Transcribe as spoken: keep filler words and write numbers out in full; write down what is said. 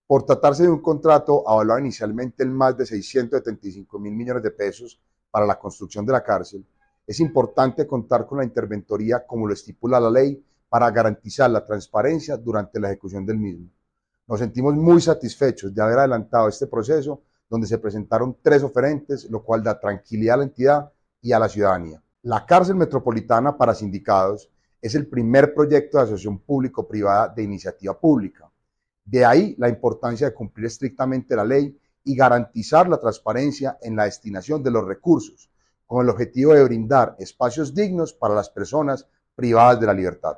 Por tratarse de un contrato avaluado inicialmente en más de seiscientos setenta y cinco mil millones de pesos para la construcción de la cárcel, es importante contar con la interventoría como lo estipula la ley para garantizar la transparencia durante la ejecución del mismo. Nos sentimos muy satisfechos de haber adelantado este proceso donde se presentaron tres oferentes, lo cual da tranquilidad a la entidad y a la ciudadanía. La cárcel metropolitana para sindicados es el primer proyecto de asociación público-privada de iniciativa pública. De ahí la importancia de cumplir estrictamente la ley y garantizar la transparencia en la destinación de los recursos, con el objetivo de brindar espacios dignos para las personas privadas de la libertad.